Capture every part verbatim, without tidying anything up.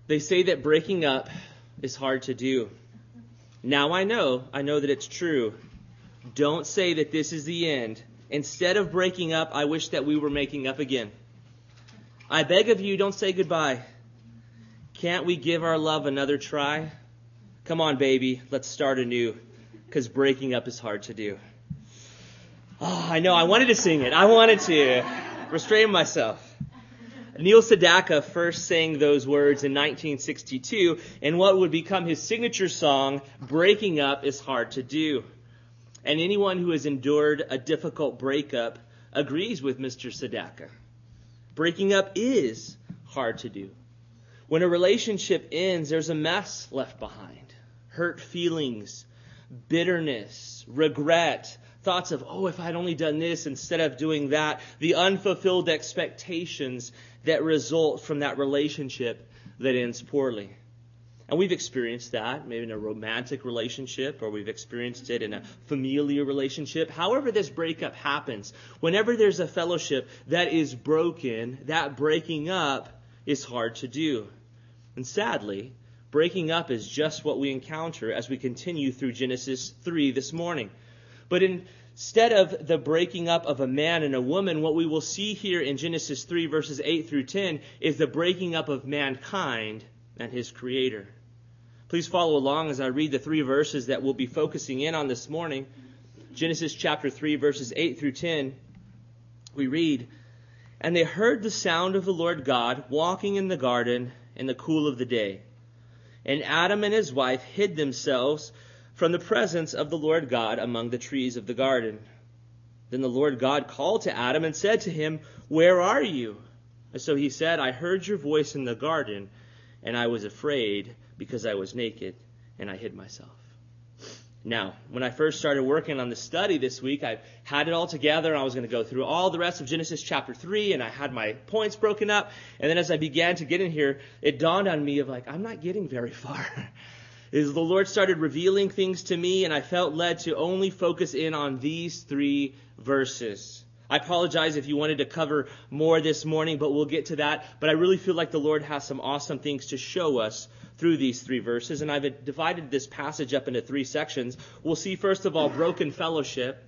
They say that breaking up is hard to do. Now I know, I know that it's true. Don't say that this is the end. Instead of breaking up, I wish that we were making up again. I beg of you, don't say goodbye. Can't we give our love another try? Come on, baby, let's start anew, because breaking up is hard to do. Oh, I know, I wanted to sing it. I wanted to restrain myself. Neil Sedaka first sang those words in nineteen sixty-two in what would become his signature song, Breaking Up is Hard to Do. And anyone who has endured a difficult breakup agrees with Mister Sedaka. Breaking up is hard to do. When a relationship ends, there's a mess left behind. Hurt feelings, bitterness, regret, thoughts of, oh, if I'd only done this instead of doing that, the unfulfilled expectations that result from that relationship that ends poorly. And we've experienced that, maybe in a romantic relationship, or we've experienced it in a familial relationship. However this breakup happens, whenever there's a fellowship that is broken, that breaking up is hard to do. And sadly, breaking up is just what we encounter as we continue through Genesis three this morning. But instead of the breaking up of a man and a woman, what we will see here in Genesis three, verses eight through ten, is the breaking up of mankind and his Creator. Please follow along as I read the three verses that we'll be focusing in on this morning. Genesis chapter three, verses eight through ten. We read, "And they heard the sound of the Lord God walking in the garden in the cool of the day. And Adam and his wife hid themselves from the presence of the Lord God among the trees of the garden. Then the Lord God called to Adam and said to him, 'Where are you?' And so he said, 'I heard your voice in the garden, and I was afraid because I was naked, and I hid myself.'" Now, when I first started working on the study this week, I had it all together, and I was going to go through all the rest of Genesis chapter three, and I had my points broken up. And then as I began to get in here, it dawned on me of like, I'm not getting very far. As the Lord started revealing things to me, and I felt led to only focus in on these three verses. I apologize if you wanted to cover more this morning, but we'll get to that. But I really feel like the Lord has some awesome things to show us through these three verses. And I've divided this passage up into three sections. We'll see, first of all, broken fellowship,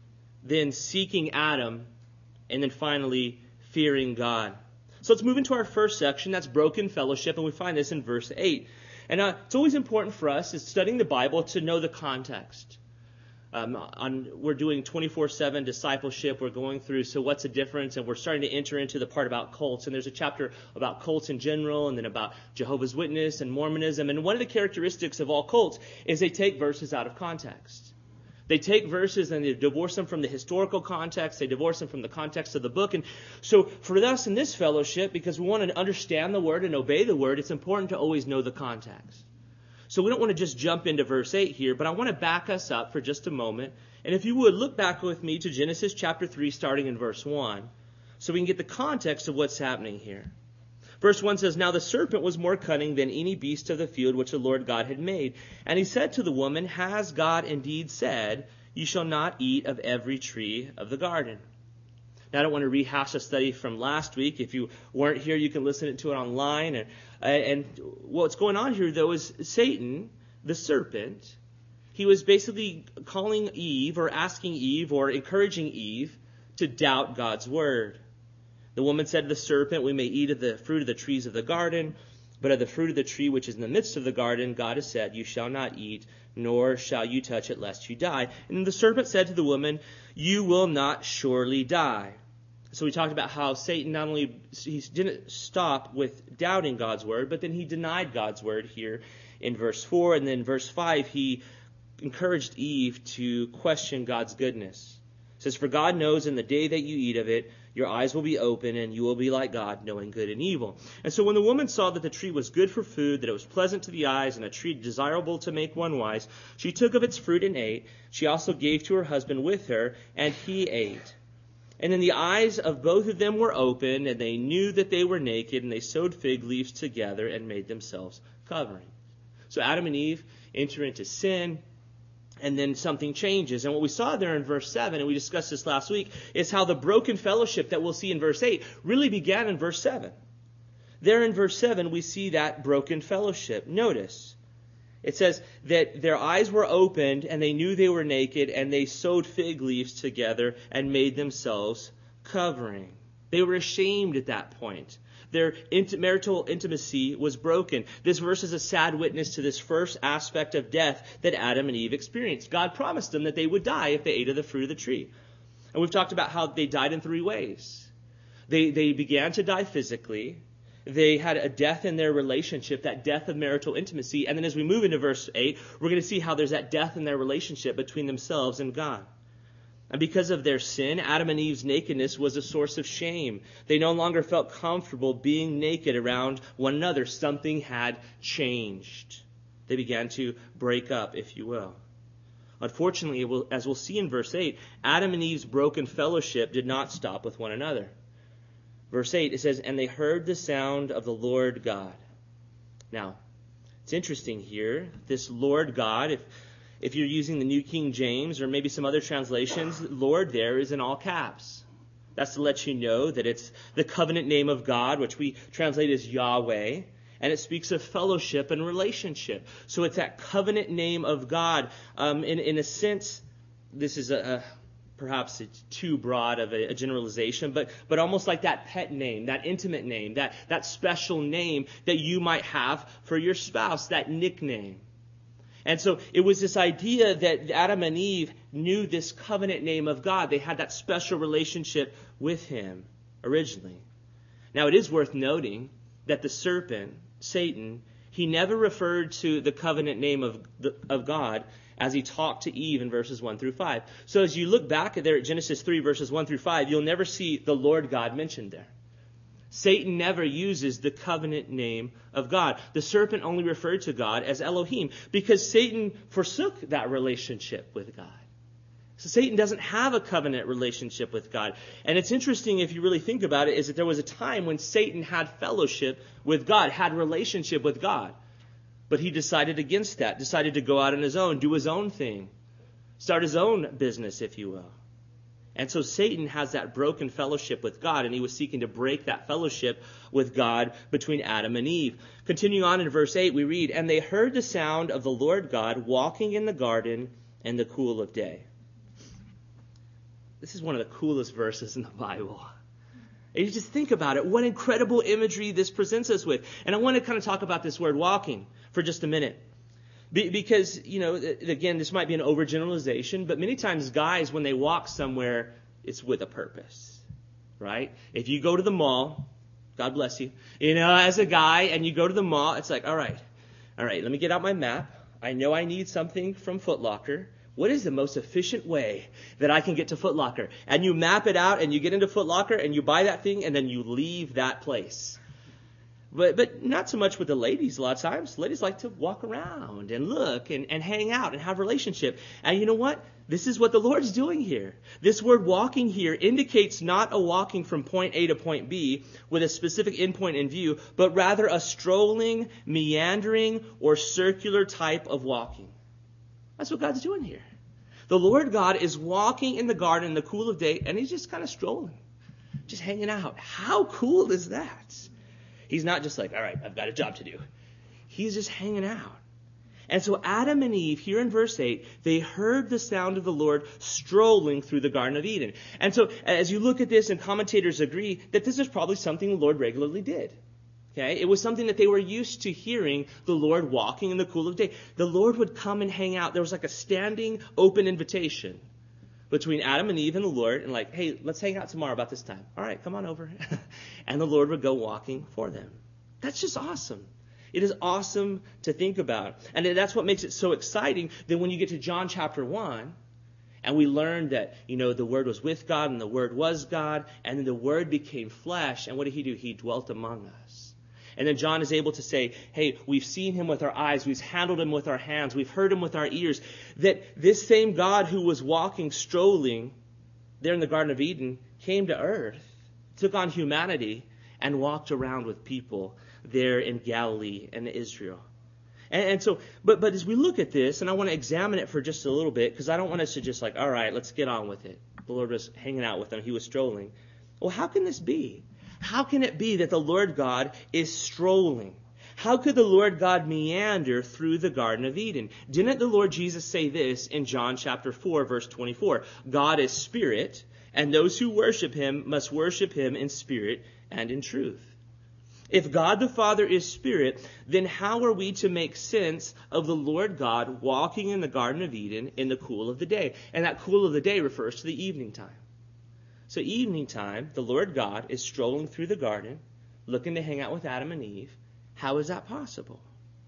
then seeking Adam, and then finally fearing God. So let's move into our first section. That's broken fellowship, and we find this in verse eight. And uh, it's always important for us, as studying the Bible, to know the context. Um, on, we're doing twenty-four seven discipleship. We're going through, so what's the difference? And we're starting to enter into the part about cults. And there's a chapter about cults in general, and then about Jehovah's Witness and Mormonism. And one of the characteristics of all cults is they take verses out of context. They take verses and they divorce them from the historical context. They divorce them from the context of the book. And so for us in this fellowship, because we want to understand the Word and obey the Word, it's important to always know the context. So we don't want to just jump into verse eight here, but I want to back us up for just a moment. And if you would, look back with me to Genesis chapter three, starting in verse one, so we can get the context of what's happening here. Verse one says, "Now the serpent was more cunning than any beast of the field which the Lord God had made. And he said to the woman, 'Has God indeed said, you shall not eat of every tree of the garden?'" Now, I don't want to rehash a study from last week. If you weren't here, you can listen to it online. And, and what's going on here, though, is Satan, the serpent, he was basically calling Eve or asking Eve or encouraging Eve to doubt God's word. The woman said to the serpent, "We may eat of the fruit of the trees of the garden, but of the fruit of the tree which is in the midst of the garden, God has said, you shall not eat, nor shall you touch it, lest you die." And the serpent said to the woman, "You will not surely die." So we talked about how Satan not only, he didn't stop with doubting God's word, but then he denied God's word here in verse four. And then verse five, he encouraged Eve to question God's goodness. It says, "For God knows in the day that you eat of it, your eyes will be open, and you will be like God, knowing good and evil." And so when the woman saw that the tree was good for food, that it was pleasant to the eyes, and a tree desirable to make one wise, she took of its fruit and ate. She also gave to her husband with her, and he ate. And then the eyes of both of them were opened, and they knew that they were naked, and they sewed fig leaves together and made themselves coverings. So Adam and Eve enter into sin, and then something changes. And what we saw there in verse seven, and we discussed this last week, is how the broken fellowship that we'll see in verse eight really began in verse seven. There in verse seven, we see that broken fellowship. Notice, it says that their eyes were opened and they knew they were naked, and they sewed fig leaves together and made themselves covering. They were ashamed at that point. Their int- marital intimacy was broken. This verse is a sad witness to this first aspect of death that Adam and Eve experienced. God promised them that they would die if they ate of the fruit of the tree. And we've talked about how they died in three ways. They, they began to die physically. They had a death in their relationship, that death of marital intimacy. And then as we move into verse eight, we're going to see how there's that death in their relationship between themselves and God. And because of their sin, Adam and Eve's nakedness was a source of shame. They no longer felt comfortable being naked around one another. Something had changed. They began to break up, if you will. Unfortunately, it will, as we'll see in verse eight, Adam and Eve's broken fellowship did not stop with one another. Verse eight, it says, "And they heard the sound of the Lord God." Now, it's interesting here, this Lord God, if If you're using the New King James or maybe some other translations, Lord there is in all caps. That's to let you know that it's the covenant name of God, which we translate as Yahweh, and it speaks of fellowship and relationship. So it's that covenant name of God. Um, in, in a sense, this is a, a perhaps it's too broad of a, a generalization, but but almost like that pet name, that intimate name, that, that special name that you might have for your spouse, that nickname. And so it was this idea that Adam and Eve knew this covenant name of God. They had that special relationship with him originally. Now, it is worth noting that the serpent, Satan, he never referred to the covenant name of, the, of God as he talked to Eve in verses one through five. So as you look back at there at Genesis three, verses one through five, you'll never see the Lord God mentioned there. Satan never uses the covenant name of God. The serpent only referred to God as Elohim because Satan forsook that relationship with God. So Satan doesn't have a covenant relationship with God. And it's interesting if you really think about it, is that there was a time when Satan had fellowship with God, had relationship with God. But he decided against that, decided to go out on his own, do his own thing, start his own business, if you will. And so Satan has that broken fellowship with God, and he was seeking to break that fellowship with God between Adam and Eve. Continuing on in verse eight, we read, "And they heard the sound of the Lord God walking in the garden in the cool of day." This is one of the coolest verses in the Bible. And you just think about it, what incredible imagery this presents us with. And I want to kind of talk about this word walking for just a minute. Be- because, you know, again, this might be an overgeneralization, but many times guys, when they walk somewhere, it's with a purpose, right? If you go to the mall, God bless you, you know, as a guy, and you go to the mall, it's like, all right, all right, let me get out my map. I know I need something from Foot Locker. What is the most efficient way that I can get to Foot Locker? And you map it out, and you get into Foot Locker, and you buy that thing, and then you leave that place. But but not so much with the ladies a lot of times. Ladies like to walk around and look and, and hang out and have a relationship. And you know what? This is what the Lord's doing here. This word walking here indicates not a walking from point A to point B with a specific endpoint in view, but rather a strolling, meandering, or circular type of walking. That's what God's doing here. The Lord God is walking in the garden in the cool of day, and he's just kind of strolling, just hanging out. How cool is that? He's not just like, all right, I've got a job to do. He's just hanging out. And so Adam and Eve, here in verse eight, they heard the sound of the Lord strolling through the Garden of Eden. And so as you look at this, and commentators agree that this is probably something the Lord regularly did. Okay? It was something that they were used to hearing the Lord walking in the cool of day. The Lord would come and hang out. There was like a standing open invitation between Adam and Eve and the Lord, and like, hey, let's hang out tomorrow about this time. All right, come on over. And the Lord would go walking for them. That's just awesome. It is awesome to think about. And that's what makes it so exciting that when you get to John chapter one, and we learn that, you know, the Word was with God, and the Word was God, and then the Word became flesh, and what did he do? He dwelt among us. And then John is able to say, hey, we've seen him with our eyes, we've handled him with our hands, we've heard him with our ears. That this same God who was walking, strolling there in the Garden of Eden came to earth, took on humanity, and walked around with people there in Galilee and Israel. And, and so, but but as we look at this, and I want to examine it for just a little bit, because I don't want us to just like, all right, let's get on with it. The Lord was hanging out with them. He was strolling. Well, how can this be? How can it be that the Lord God is strolling? How could the Lord God meander through the Garden of Eden? Didn't the Lord Jesus say this in John chapter four, verse twenty-four? God is spirit, and those who worship him must worship him in spirit and in truth. If God the Father is spirit, then how are we to make sense of the Lord God walking in the Garden of Eden in the cool of the day? And that cool of the day refers to the evening time. So evening time, the Lord God is strolling through the garden, looking to hang out with Adam and Eve. How is that possible?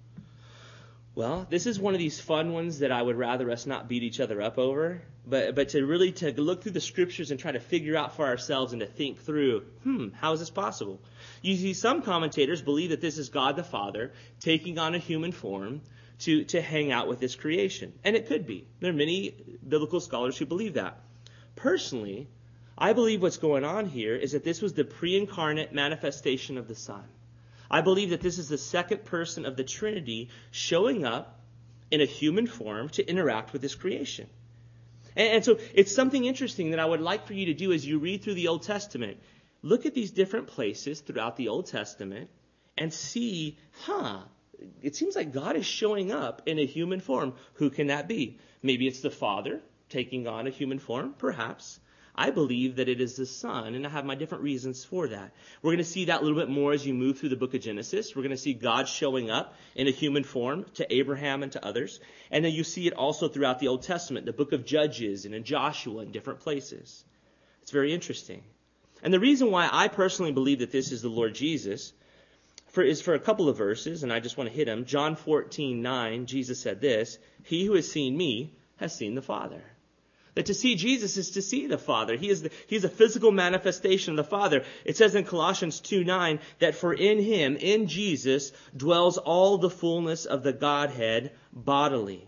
Well, this is one of these fun ones that I would rather us not beat each other up over, but but to really to look through the scriptures and try to figure out for ourselves and to think through, hmm, how is this possible? You see, some commentators believe that this is God the Father taking on a human form to, to hang out with his creation. And it could be. There are many biblical scholars who believe that. Personally, I believe what's going on here is that this was the pre-incarnate manifestation of the Son. I believe that this is the second person of the Trinity showing up in a human form to interact with his creation. And, and so it's something interesting that I would like for you to do as you read through the Old Testament. Look at these different places throughout the Old Testament and see, huh, it seems like God is showing up in a human form. Who can that be? Maybe it's the Father taking on a human form, perhaps. I believe that it is the Son, and I have my different reasons for that. We're going to see that a little bit more as you move through the book of Genesis. We're going to see God showing up in a human form to Abraham and to others. And then you see it also throughout the Old Testament, the book of Judges and in Joshua and different places. It's very interesting. And the reason why I personally believe that this is the Lord Jesus for, is for a couple of verses, and I just want to hit them. John fourteen nine, Jesus said this, "He who has seen me has seen the Father." That to see Jesus is to see the Father. He is the, he is a physical manifestation of the Father. It says in Colossians two nine that for in him, in Jesus, dwells all the fullness of the Godhead bodily.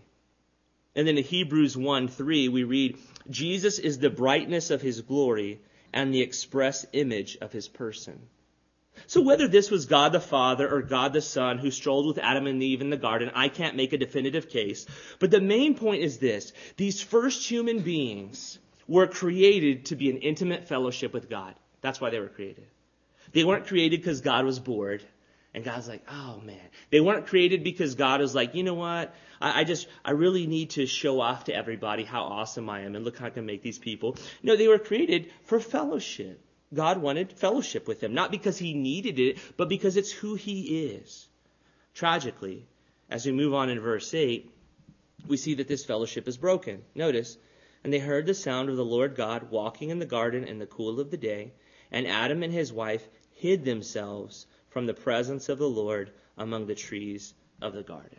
And then in Hebrews one three we read, Jesus is the brightness of his glory and the express image of his person. So whether this was God the Father or God the Son who strolled with Adam and Eve in the garden, I can't make a definitive case. But the main point is this. These first human beings were created to be in intimate fellowship with God. That's why they were created. They weren't created because God was bored. And God's like, oh man. They weren't created because God was like, you know what? I, I just, I really need to show off to everybody how awesome I am and look how I can make these people. No, they were created for fellowship. God wanted fellowship with them, not because he needed it, but because it's who he is. Tragically, as we move on in verse eight, we see that this fellowship is broken. Notice, and they heard the sound of the Lord God walking in the garden in the cool of the day, and Adam and his wife hid themselves from the presence of the Lord among the trees of the garden.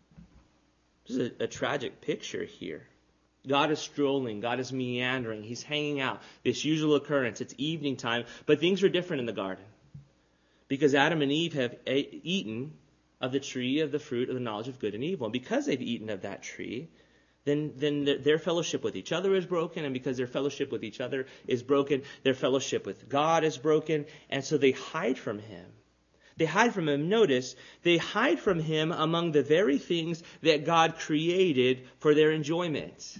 This is a, a tragic picture here. God is strolling. God is meandering. He's hanging out. This usual occurrence. It's evening time. But things are different in the garden. Because Adam and Eve have a- eaten of the tree of the fruit of the knowledge of good and evil. And because they've eaten of that tree, then, then their, their fellowship with each other is broken. And because their fellowship with each other is broken, their fellowship with God is broken. And so they hide from him. They hide from him. Notice, they hide from him among the very things that God created for their enjoyment.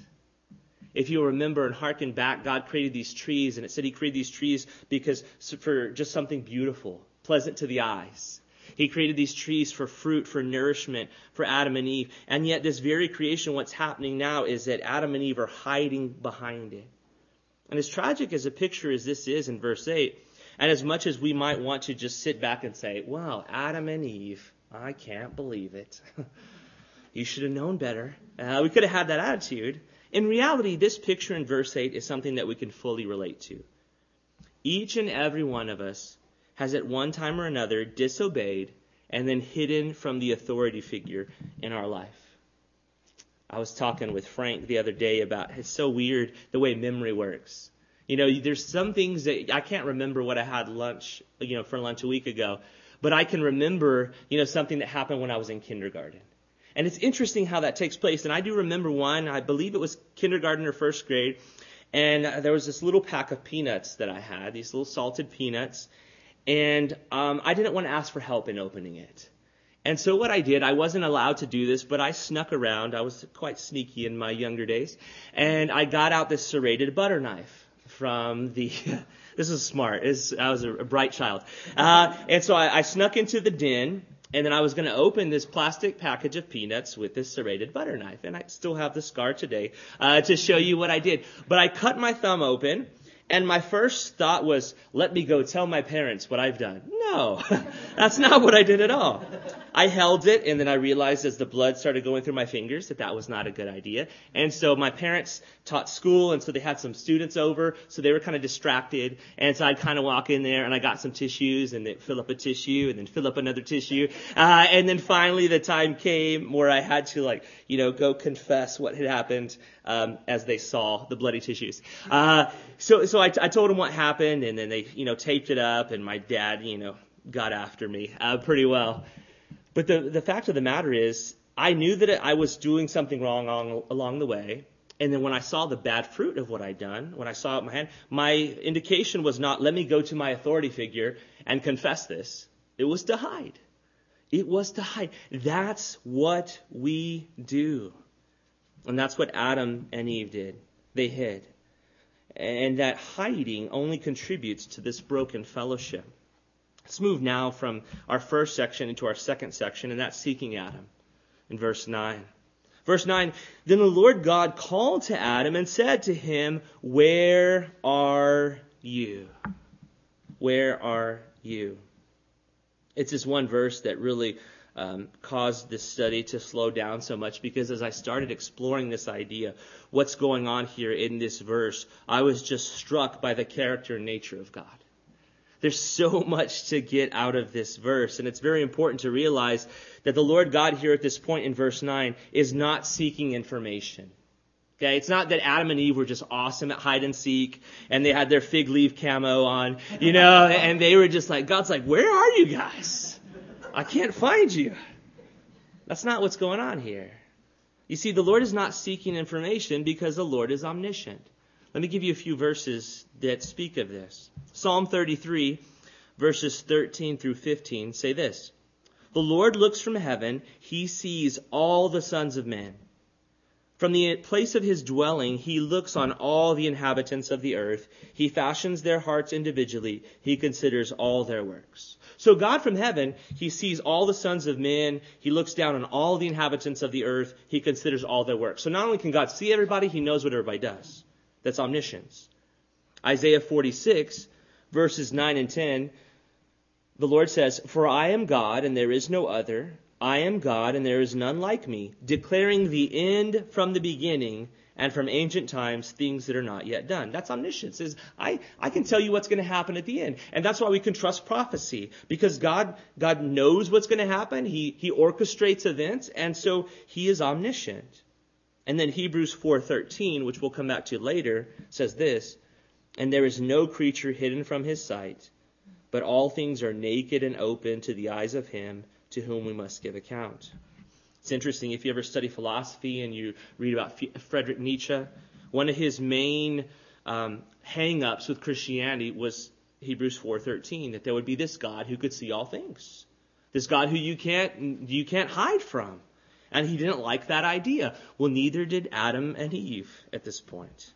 If you remember and hearken back, God created these trees, and it said he created these trees because for just something beautiful, pleasant to the eyes. He created these trees for fruit, for nourishment, for Adam and Eve. And yet this very creation, what's happening now is that Adam and Eve are hiding behind it. And as tragic as a picture as this is in verse eight, and as much as we might want to just sit back and say, wow, Adam and Eve, I can't believe it. You should have known better. Uh, we could have had that attitude. In reality, this picture in verse eight is something that we can fully relate to. Each and every one of us has at one time or another disobeyed and then hidden from the authority figure in our life. I was talking with Frank the other day about it's so weird the way memory works. You know, there's some things that I can't remember what I had lunch, you know, for lunch a week ago, but I can remember, you know, something that happened when I was in kindergarten. And it's interesting how that takes place. And I do remember one, I believe it was kindergarten or first grade, and there was this little pack of peanuts that I had, these little salted peanuts, and um, I didn't want to ask for help in opening it. And so what I did, I wasn't allowed to do this, but I snuck around. I was quite sneaky in my younger days. And I got out this serrated butter knife. from the, this is smart, it's, I was a, a bright child. Uh, and so I, I snuck into the den, and then I was going to open this plastic package of peanuts with this serrated butter knife. And I still have the scar today uh, to show you what I did. But I cut my thumb open, and my first thought was, let me go tell my parents what I've done. No, that's not what I did at all. I held it, and then I realized as the blood started going through my fingers that that was not a good idea. And so my parents taught school, and so they had some students over, so they were kind of distracted. And so I'd kind of walk in there, and I got some tissues, and then fill up a tissue, and then fill up another tissue. Uh, and then finally the time came where I had to, like, you know, go confess what had happened um, as they saw the bloody tissues. Uh, so so I, I told them what happened, and then they, you know, taped it up, and my dad, you know, got after me uh, pretty well. But the, the fact of the matter is, I knew that I was doing something wrong on, along the way. And then when I saw the bad fruit of what I'd done, when I saw it in my hand, my indication was not, let me go to my authority figure and confess this. It was to hide. It was to hide. That's what we do. And that's what Adam and Eve did. They hid. And that hiding only contributes to this broken fellowship. Let's move now from our first section into our second section, and that's seeking Adam in verse nine. Verse nine, then the Lord God called to Adam and said to him, where are you? Where are you? It's this one verse that really um, caused this study to slow down so much, because as I started exploring this idea, what's going on here in this verse, I was just struck by the character and nature of God. There's so much to get out of this verse, and it's very important to realize that the Lord God here at this point in verse nine is not seeking information. Okay, it's not that Adam and Eve were just awesome at hide and seek, and they had their fig leaf camo on, you know, and they were just like, God's like, where are you guys? I can't find you. That's not what's going on here. You see, the Lord is not seeking information because the Lord is omniscient. Let me give you a few verses that speak of this. Psalm thirty-three, verses thirteen through fifteen say this. The Lord looks from heaven. He sees all the sons of men. From the place of his dwelling, he looks on all the inhabitants of the earth. He fashions their hearts individually. He considers all their works. So God from heaven, he sees all the sons of men. He looks down on all the inhabitants of the earth. He considers all their works. So not only can God see everybody, he knows what everybody does. That's omniscience. Isaiah forty-six, verses nine and ten, the Lord says, for I am God and there is no other. I am God and there is none like me, declaring the end from the beginning and from ancient times things that are not yet done. That's omniscience. Is I, I can tell you what's going to happen at the end. And that's why we can trust prophecy, because God, God knows what's going to happen. He, he orchestrates events, and so he is omniscient. And then Hebrews four thirteen, which we'll come back to later, says this, and there is no creature hidden from his sight, but all things are naked and open to the eyes of him to whom we must give account. It's interesting, if you ever study philosophy and you read about Friedrich Nietzsche, one of his main um, hang-ups with Christianity was Hebrews four thirteen, that there would be this God who could see all things. This God who you can't you can't hide from. And he didn't like that idea. Well, neither did Adam and Eve at this point.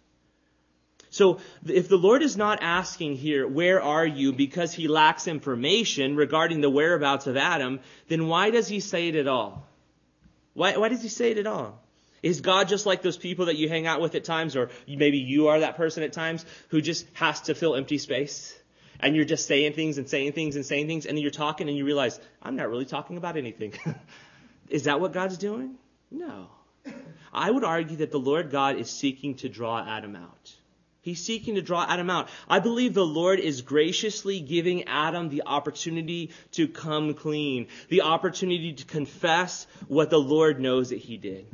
So if the Lord is not asking here, where are you, because he lacks information regarding the whereabouts of Adam, then why does he say it at all? Why, why does he say it at all? Is God just like those people that you hang out with at times, or maybe you are that person at times who just has to fill empty space? And you're just saying things and saying things and saying things, and then you're talking and you realize, I'm not really talking about anything. Is that what God's doing? No. I would argue that the Lord God is seeking to draw Adam out. He's seeking to draw Adam out. I believe the Lord is graciously giving Adam the opportunity to come clean, the opportunity to confess what the Lord knows that he did.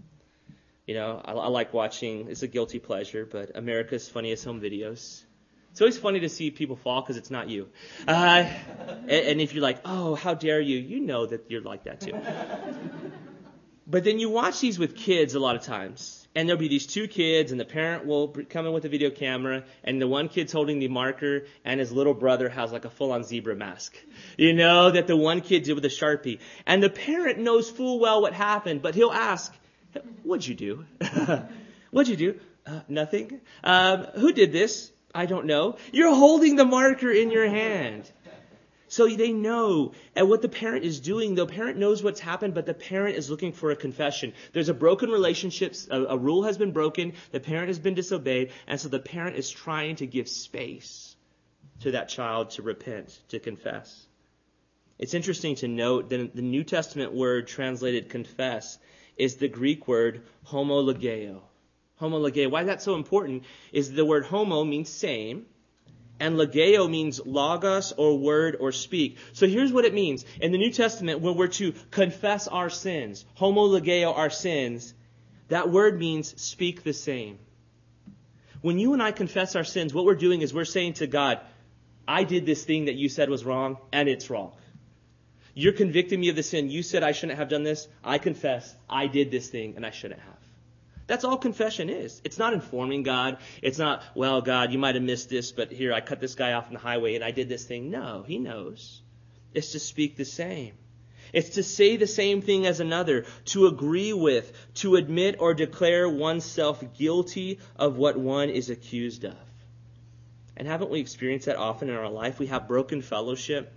You know, I, I like watching, it's a guilty pleasure, but America's Funniest Home Videos. It's always funny to see people fall because it's not you. Uh, and, and if you're like, oh, how dare you, you know that you're like that too. But then you watch these with kids a lot of times. And there'll be these two kids, and the parent will come in with a video camera, and the one kid's holding the marker, and his little brother has like a full-on zebra mask. You know, that the one kid did with a Sharpie. And the parent knows full well what happened, but he'll ask, what'd you do? What'd you do? Uh, nothing? Um, who did this? I don't know. You're holding the marker in your hand. So they know. And what the parent is doing, the parent knows what's happened, but the parent is looking for a confession. There's a broken relationship. A, a rule has been broken. The parent has been disobeyed. And so the parent is trying to give space to that child to repent, to confess. It's interesting to note that the New Testament word translated confess is the Greek word homologeo. Homologeo. Why that's so important is the word homo means same, and logeo means logos or word or speak. So here's what it means. In the New Testament, when we're to confess our sins, homologeo our sins, that word means speak the same. When you and I confess our sins, what we're doing is we're saying to God, I did this thing that you said was wrong, and it's wrong. You're convicting me of the sin. You said I shouldn't have done this. I confess I did this thing, and I shouldn't have. That's all confession is. It's not informing God. It's not, well, God, you might have missed this, but here, I cut this guy off on the highway and I did this thing. No, he knows. It's to speak the same. It's to say the same thing as another, to agree with, to admit or declare oneself guilty of what one is accused of. And haven't we experienced that often in our life? We have broken fellowship,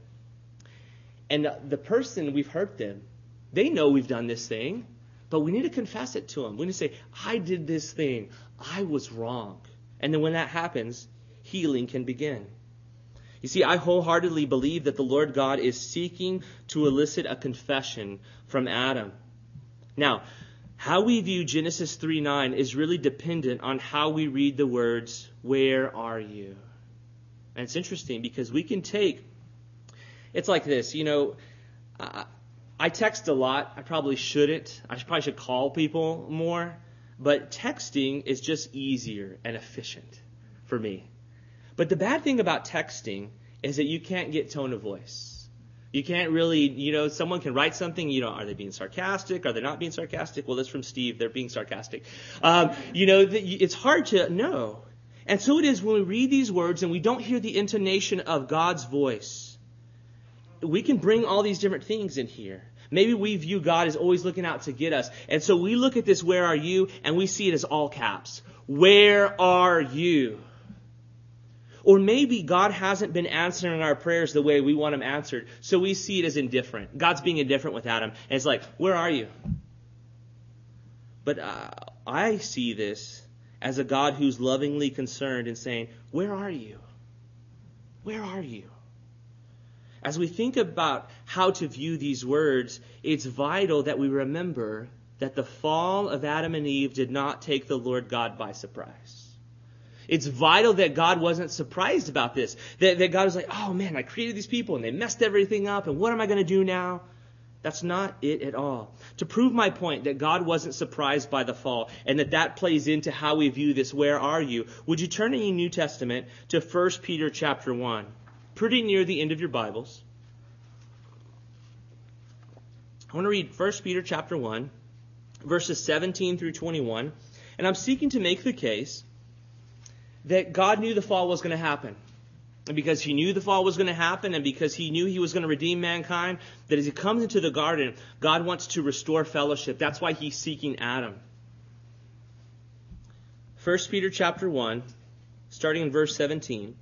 and the person, we've hurt them. They know we've done this thing. But we need to confess it to them. We need to say, I did this thing. I was wrong. And then when that happens, healing can begin. You see, I wholeheartedly believe that the Lord God is seeking to elicit a confession from Adam. Now, how we view Genesis three nine is really dependent on how we read the words, where are you? And it's interesting because we can take, it's like this, you know, uh, I text a lot. I probably shouldn't. I probably should call people more. But texting is just easier and efficient for me. But the bad thing about texting is that you can't get tone of voice. You can't really, you know, someone can write something, you know, are they being sarcastic? Are they not being sarcastic? Well, that's from Steve. They're being sarcastic. Um, you know, it's hard to know. And so it is when we read these words and we don't hear the intonation of God's voice. We can bring all these different things in here. Maybe we view God as always looking out to get us. And so we look at this, where are you? And we see it as all caps. Where are you? Or maybe God hasn't been answering our prayers the way we want them answered. So we see it as indifferent. God's being indifferent with Adam. And it's like, where are you? But uh, I see this as a God who's lovingly concerned and saying, where are you? Where are you? As we think about how to view these words, it's vital that we remember that the fall of Adam and Eve did not take the Lord God by surprise. It's vital that God wasn't surprised about this. That, that God was like, oh man, I created these people and they messed everything up, and what am I going to do now? That's not it at all. To prove my point that God wasn't surprised by the fall and that that plays into how we view this, where are you? Would you turn in your New Testament to First Peter chapter one? Pretty near the end of your Bibles. I want to read First Peter chapter one, verses seventeen through twenty-one. And I'm seeking to make the case that God knew the fall was going to happen. And because he knew the fall was going to happen, and because he knew he was going to redeem mankind, that as he comes into the garden, God wants to restore fellowship. That's why he's seeking Adam. First Peter chapter one, starting in verse seventeen.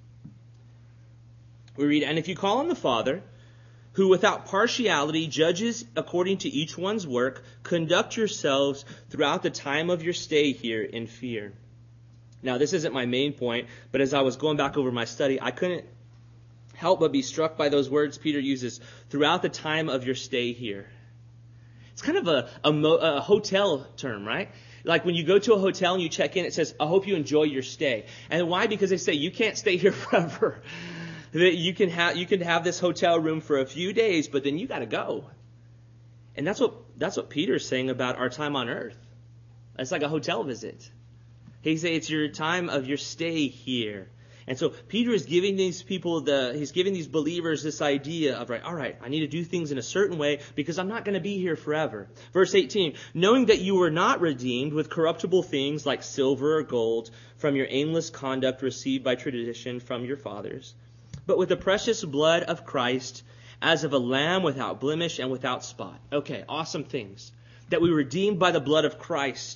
We read, and if you call on the Father, who without partiality judges according to each one's work, conduct yourselves throughout the time of your stay here in fear. Now, this isn't my main point, but as I was going back over my study, I couldn't help but be struck by those words Peter uses, throughout the time of your stay here. It's kind of a, a, a hotel term, right? Like when you go to a hotel and you check in, it says, I hope you enjoy your stay. And why? Because they say you can't stay here forever. That you can have you can have this hotel room for a few days, but then you got to go. And that's what that's what Peter's saying about our time on earth. It's like a hotel visit. He says it's your time of your stay here. And so Peter is giving these people the he's giving these believers this idea of, right, all right, I need to do things in a certain way because I'm not going to be here forever. Verse eighteen, knowing that you were not redeemed with corruptible things like silver or gold from your aimless conduct received by tradition from your fathers, but with the precious blood of Christ, as of a lamb without blemish and without spot. Okay, awesome things. That we were redeemed by the blood of Christ.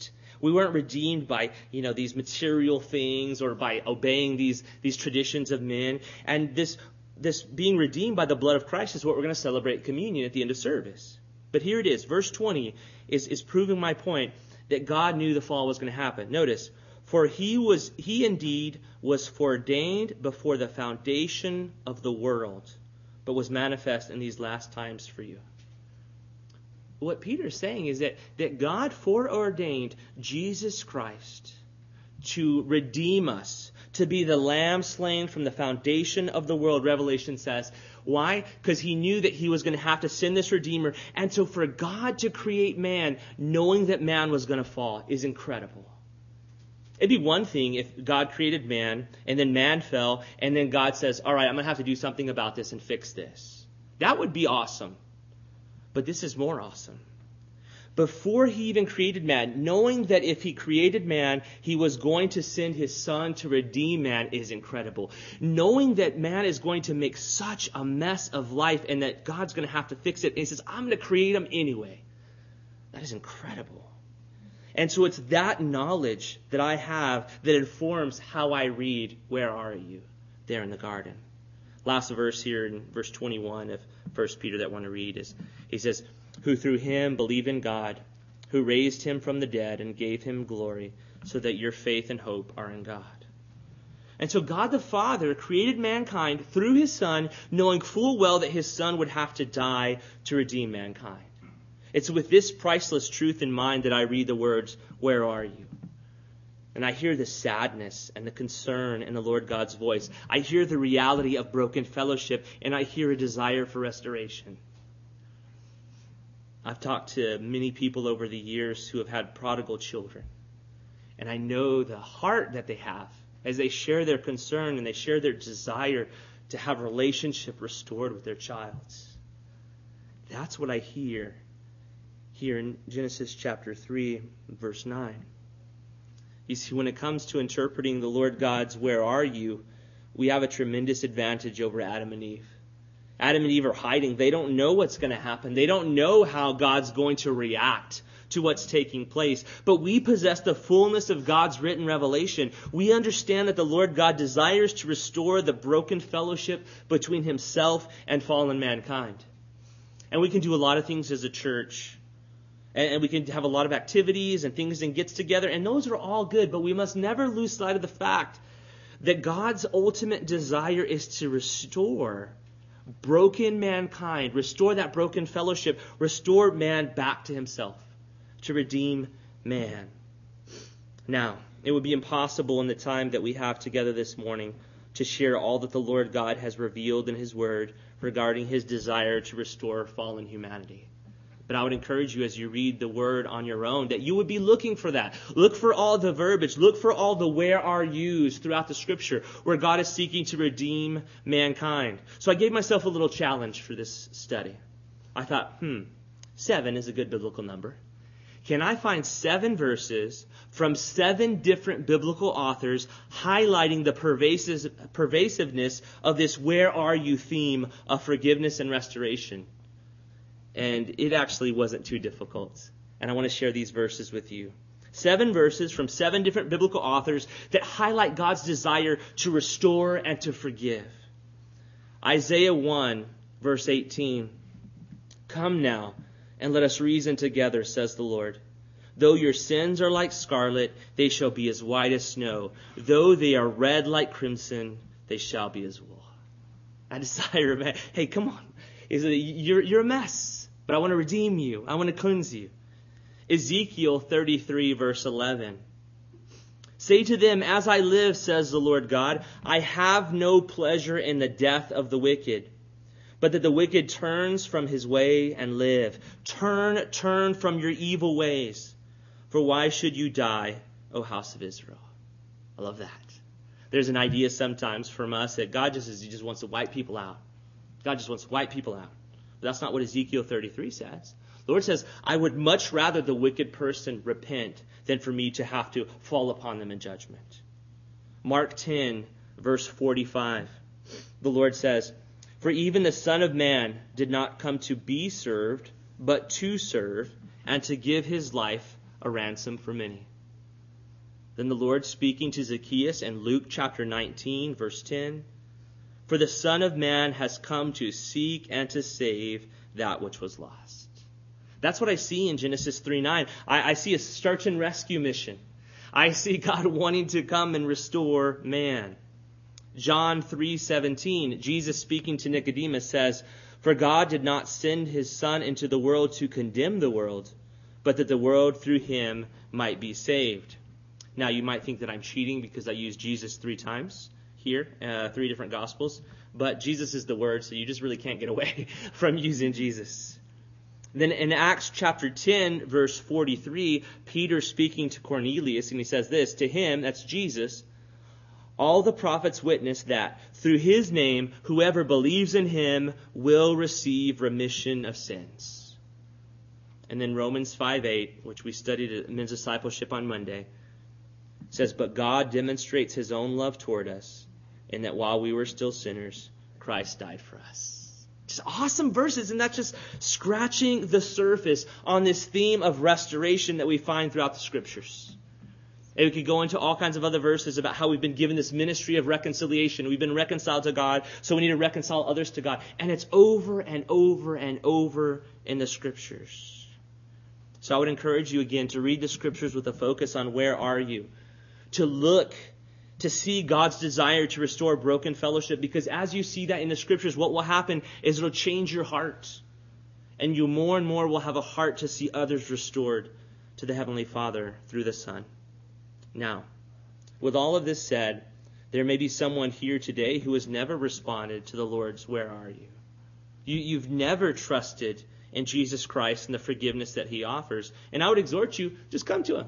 We weren't redeemed by, you know, these material things or by obeying these, these traditions of men. And this, this being redeemed by the blood of Christ is what we're going to celebrate communion at the end of service. But here it is. Verse twenty is, is proving my point that God knew the fall was going to happen. Notice, for he was, he indeed was foreordained before the foundation of the world, but was manifest in these last times for you. What Peter's saying is that, that God foreordained Jesus Christ to redeem us, to be the lamb slain from the foundation of the world, Revelation says. Why? Because he knew that he was going to have to send this Redeemer. And so for God to create man, knowing that man was going to fall, is incredible. It'd be one thing if God created man, and then man fell, and then God says, all right, I'm going to have to do something about this and fix this. That would be awesome. But this is more awesome. Before he even created man, knowing that if he created man, he was going to send his son to redeem man is incredible. Knowing that man is going to make such a mess of life and that God's going to have to fix it. And he says, I'm going to create him anyway. That is incredible. And so it's that knowledge that I have that informs how I read, where are you? There in the garden. Last verse here in verse twenty-one of First Peter that I want to read is, he says, who through him believe in God, who raised him from the dead and gave him glory, so that your faith and hope are in God. And so God the Father created mankind through his Son, knowing full well that his Son would have to die to redeem mankind. It's with this priceless truth in mind that I read the words, where are you? And I hear the sadness and the concern in the Lord God's voice. I hear the reality of broken fellowship, and I hear a desire for restoration. I've talked to many people over the years who have had prodigal children. And I know the heart that they have as they share their concern and they share their desire to have a relationship restored with their child. That's what I hear here in Genesis chapter three, verse nine. You see, when it comes to interpreting the Lord God's where are you, we have a tremendous advantage over Adam and Eve. Adam and Eve are hiding. They don't know what's going to happen. They don't know how God's going to react to what's taking place. But we possess the fullness of God's written revelation. We understand that the Lord God desires to restore the broken fellowship between himself and fallen mankind. And we can do a lot of things as a church. And we can have a lot of activities and things and gets together. And those are all good. But we must never lose sight of the fact that God's ultimate desire is to restore broken mankind, restore that broken fellowship, restore man back to himself, to redeem man. Now, it would be impossible in the time that we have together this morning to share all that the Lord God has revealed in his word regarding his desire to restore fallen humanity. But I would encourage you as you read the word on your own that you would be looking for that. Look for all the verbiage. Look for all the where are yous throughout the scripture where God is seeking to redeem mankind. So I gave myself a little challenge for this study. I thought, hmm, seven is a good biblical number. Can I find seven verses from seven different biblical authors highlighting the pervasive, pervasiveness of this where are you theme of forgiveness and restoration? And it actually wasn't too difficult. And I want to share these verses with you. Seven verses from seven different biblical authors that highlight God's desire to restore and to forgive. Isaiah one, verse eighteen. Come now, and let us reason together, says the Lord. Though your sins are like scarlet, they shall be as white as snow. Though they are red like crimson, they shall be as wool. I desire, man, hey, come on. You're, you're a mess. But I want to redeem you. I want to cleanse you. Ezekiel thirty-three, verse eleven. Say to them, as I live, says the Lord God, I have no pleasure in the death of the wicked, but that the wicked turns from his way and live. Turn, turn from your evil ways. For why should you die, O house of Israel? I love that. There's an idea sometimes from us that God just, he just wants to wipe people out. God just wants to wipe people out. But that's not what Ezekiel thirty-three says. The Lord says, I would much rather the wicked person repent than for me to have to fall upon them in judgment. Mark ten, verse forty-five. The Lord says, for even the Son of Man did not come to be served, but to serve, and to give his life a ransom for many. Then the Lord speaking to Zacchaeus in Luke chapter nineteen, verse ten, "For the Son of Man has come to seek and to save that which was lost." That's what I see in Genesis three nine. I, I see a search and rescue mission. I see God wanting to come and restore man. John three seventeen, Jesus speaking to Nicodemus says, "For God did not send his Son into the world to condemn the world, but that the world through him might be saved." Now you might think that I'm cheating because I use Jesus three times here, uh, three different Gospels. But Jesus is the Word, so you just really can't get away from using Jesus. Then in Acts chapter ten, verse forty-three, Peter speaking to Cornelius, and he says this, "To him," that's Jesus, "all the prophets witness that through his name, whoever believes in him will receive remission of sins." And then Romans five eight, which we studied at men's discipleship on Monday, says, "But God demonstrates his own love toward us, in that while we were still sinners, Christ died for us." Just awesome verses, and that's just scratching the surface on this theme of restoration that we find throughout the Scriptures. And we could go into all kinds of other verses about how we've been given this ministry of reconciliation. We've been reconciled to God, so we need to reconcile others to God. And it's over and over and over in the Scriptures. So I would encourage you again to read the Scriptures with a focus on where are you? To look, to see God's desire to restore broken fellowship. Because as you see that in the Scriptures, what will happen is it'll change your heart. And you more and more will have a heart to see others restored to the Heavenly Father through the Son. Now, with all of this said, there may be someone here today who has never responded to the Lord's "Where are you?" you you've never trusted in Jesus Christ and the forgiveness that he offers. And I would exhort you, just come to him.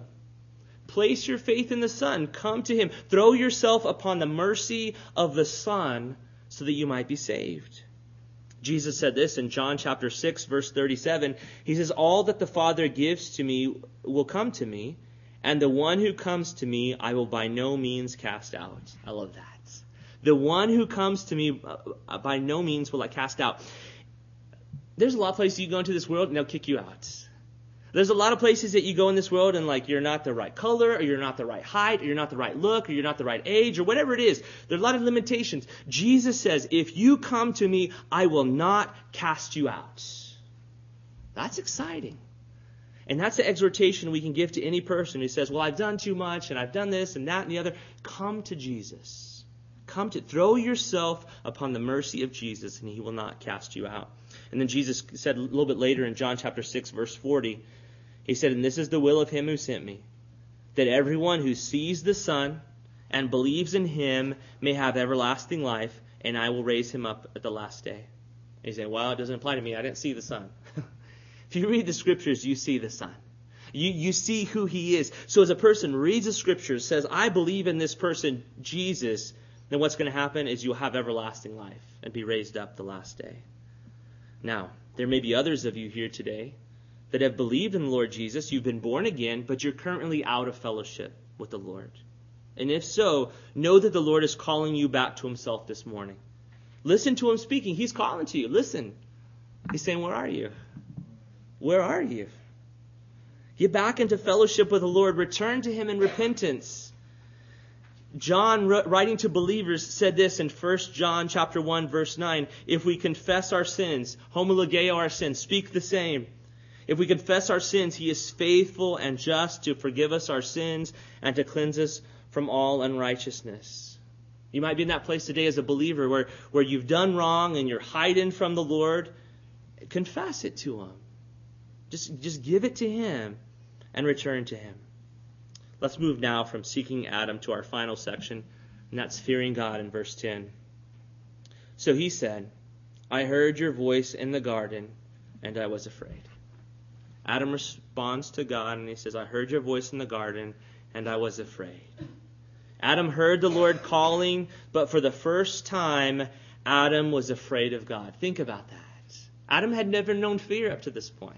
Place your faith in the Son. Come to him. Throw yourself upon the mercy of the Son so that you might be saved. Jesus said this in John chapter six, verse thirty-seven. He says, "All that the Father gives to me will come to me, and the one who comes to me I will by no means cast out." I love that. The one who comes to me uh, by no means will I cast out. There's a lot of places you go into this world and they'll kick you out. There's a lot of places that you go in this world and like you're not the right color, or you're not the right height, or you're not the right look, or you're not the right age, or whatever it is. There's a lot of limitations. Jesus says, if you come to me, I will not cast you out. That's exciting. And that's the exhortation we can give to any person who says, well, I've done too much, and I've done this and that and the other. Come to Jesus. Come to, throw yourself upon the mercy of Jesus, and he will not cast you out. And then Jesus said a little bit later in John chapter six, verse forty, he said, "And this is the will of him who sent me, that everyone who sees the Son and believes in him may have everlasting life, and I will raise him up at the last day." And you say, well, it doesn't apply to me. I didn't see the Son. If you read the Scriptures, you see the Son. You, you see who he is. So as a person reads the Scriptures, says, I believe in this person, Jesus, then what's going to happen is you'll have everlasting life and be raised up the last day. Now, there may be others of you here today that have believed in the Lord Jesus. You've been born again, but you're currently out of fellowship with the Lord. And if so, know that the Lord is calling you back to himself this morning. Listen to him speaking. He's calling to you. Listen. He's saying, where are you? Where are you? Get back into fellowship with the Lord. Return to him in repentance. John, writing to believers, said this in First John chapter one, verse nine. If we confess our sins, homologeo our sins, speak the same. If we confess our sins, he is faithful and just to forgive us our sins and to cleanse us from all unrighteousness. You might be in that place today as a believer where, where you've done wrong and you're hiding from the Lord. Confess it to him. Just, just give it to him and return to him. Let's move now from seeking Adam to our final section, and that's fearing God in verse ten. So he said, I heard your voice in the garden, and I was afraid. Adam responds to God, and he says, I heard your voice in the garden, and I was afraid. Adam heard the Lord calling, but for the first time, Adam was afraid of God. Think about that. Adam had never known fear up to this point.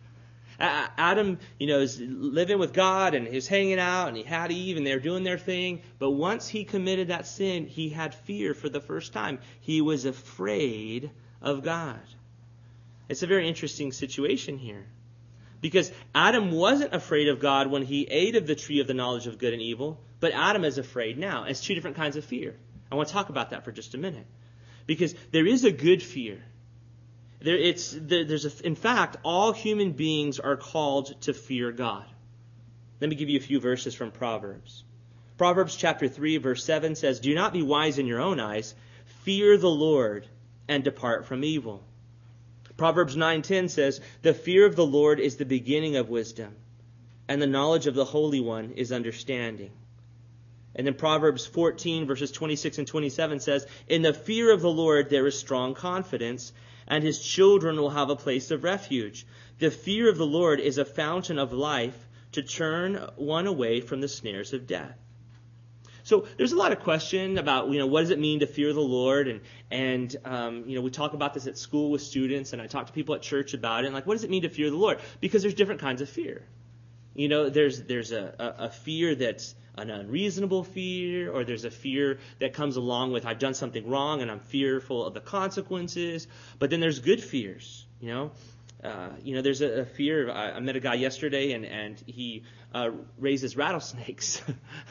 Adam, you know, is living with God, and he was hanging out, and he had Eve, and they were doing their thing. But once he committed that sin, he had fear for the first time. He was afraid of God. It's a very interesting situation here. Because Adam wasn't afraid of God when he ate of the tree of the knowledge of good and evil, but Adam is afraid now. It's two different kinds of fear. I want to talk about that for just a minute. Because there is a good fear. There, it's, there, there's a, in fact, all human beings are called to fear God. Let me give you a few verses from Proverbs. Proverbs chapter three, verse seven says, "Do not be wise in your own eyes. Fear the Lord and depart from evil." Proverbs nine ten says, "The fear of the Lord is the beginning of wisdom, and the knowledge of the Holy One is understanding." And then Proverbs fourteen, verses twenty-six and twenty-seven says, "In the fear of the Lord there is strong confidence, and his children will have a place of refuge. The fear of the Lord is a fountain of life to turn one away from the snares of death." So there's a lot of question about, you know, what does it mean to fear the Lord? And, and um, you know, we talk about this at school with students, and I talk to people at church about it. And like, what does it mean to fear the Lord? Because there's different kinds of fear. You know, there's there's a, a, a fear that's an unreasonable fear, or there's a fear that comes along with I've done something wrong and I'm fearful of the consequences. But then there's good fears, you know. Uh, you know, there's a, a fear. I, I met a guy yesterday, and, and he uh, raises rattlesnakes.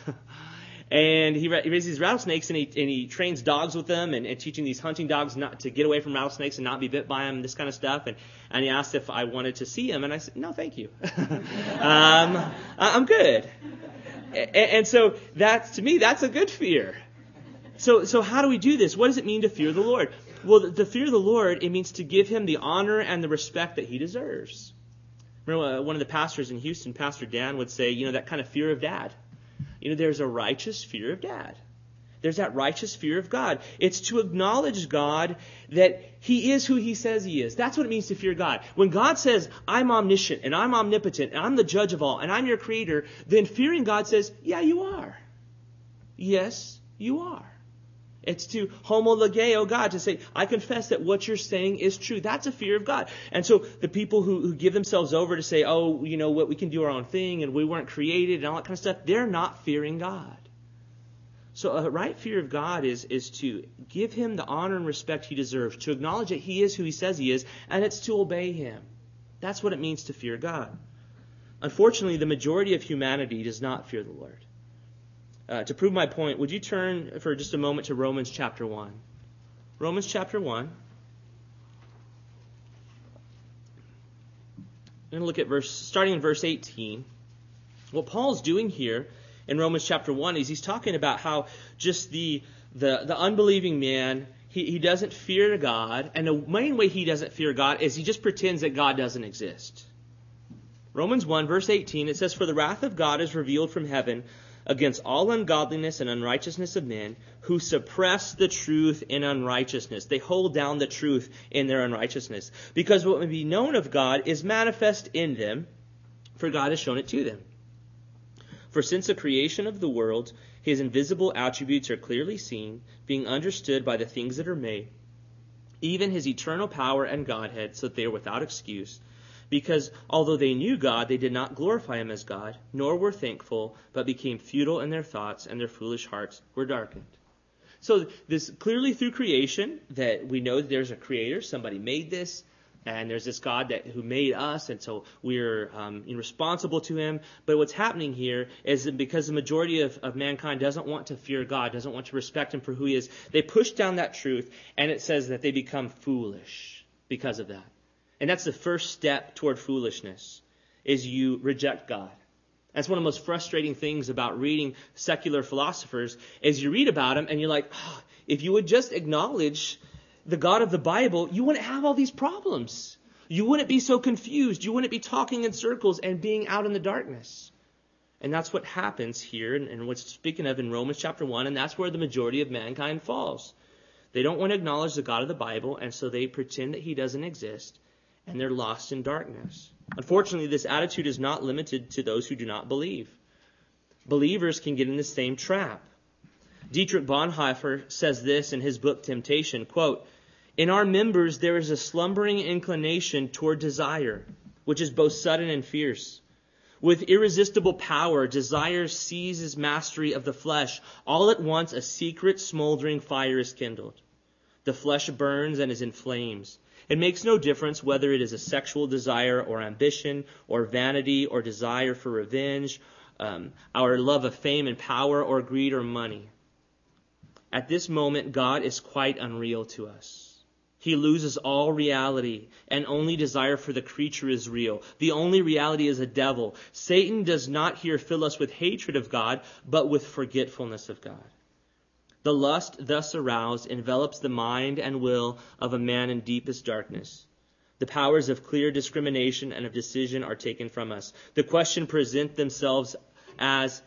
And he, ra- he raises these rattlesnakes, and he, and he trains dogs with them, and, and teaching these hunting dogs not to get away from rattlesnakes and not be bit by them, this kind of stuff. And, and he asked if I wanted to see him, and I said, "No, thank you. um, I'm good." And, and so that's, to me, that's a good fear. So, so how do we do this? What does it mean to fear the Lord? Well, the, the fear of the Lord, it means to give him the honor and the respect that he deserves. Remember, uh, one of the pastors in Houston, Pastor Dan, would say, you know, that kind of fear of dad. You know, there's a righteous fear of dad. There's that righteous fear of God. It's to acknowledge God that he is who he says he is. That's what it means to fear God. When God says, "I'm omniscient and I'm omnipotent and I'm the judge of all and I'm your creator," then fearing God says, yeah, you are. Yes, you are. It's to homologeo God, to say, I confess that what you're saying is true. That's a fear of God. And so the people who, who give themselves over to say, oh, you know what, we can do our own thing and we weren't created and all that kind of stuff, they're not fearing God. So a right fear of God is, is to give him the honor and respect he deserves, to acknowledge that he is who he says he is, and it's to obey him. That's what it means to fear God. Unfortunately, the majority of humanity does not fear the Lord. Uh, to prove my point, would you turn for just a moment to Romans chapter one? Romans chapter one. I'm going to look at verse, starting in verse eighteen. What Paul's doing here in Romans chapter one is he's talking about how just the the, the unbelieving man, he, he doesn't fear God, and the main way he doesn't fear God is he just pretends that God doesn't exist. Romans one, verse eighteen, it says, "For the wrath of God is revealed from heaven against all ungodliness and unrighteousness of men who suppress the truth in unrighteousness." They hold down the truth in their unrighteousness. Because what may be known of God is manifest in them, for God has shown it to them. For since the creation of the world, his invisible attributes are clearly seen, being understood by the things that are made, even his eternal power and Godhead, so that they are without excuse. Because although they knew God, they did not glorify him as God, nor were thankful, but became futile in their thoughts, and their foolish hearts were darkened. So this clearly through creation, that we know that there's a creator, somebody made this, and there's this God that who made us, and so we're um, responsible to him. But what's happening here is that because the majority of, of mankind doesn't want to fear God, doesn't want to respect him for who he is, they push down that truth, and it says that they become foolish because of that. And that's the first step toward foolishness, is you reject God. That's one of the most frustrating things about reading secular philosophers, is you read about them and you're like, oh, if you would just acknowledge the God of the Bible, you wouldn't have all these problems. You wouldn't be so confused. You wouldn't be talking in circles and being out in the darkness. And that's what happens here, and, and what's speaking of in Romans chapter one, and that's where the majority of mankind falls. They don't want to acknowledge the God of the Bible, and so they pretend that he doesn't exist. And they're lost in darkness. Unfortunately, this attitude is not limited to those who do not believe. Believers can get in the same trap. Dietrich Bonhoeffer says this in his book Temptation, quote, "In our members there is a slumbering inclination toward desire, which is both sudden and fierce. With irresistible power, desire seizes mastery of the flesh. All at once a secret smoldering fire is kindled. The flesh burns and is in flames. It makes no difference whether it is a sexual desire or ambition or vanity or desire for revenge, um, our love of fame and power or greed or money. At this moment, God is quite unreal to us. He loses all reality, and only desire for the creature is real. The only reality is a devil. Satan does not here fill us with hatred of God, but with forgetfulness of God. The lust thus aroused envelops the mind and will of a man in deepest darkness. The powers of clear discrimination and of decision are taken from us. The question presents themselves as,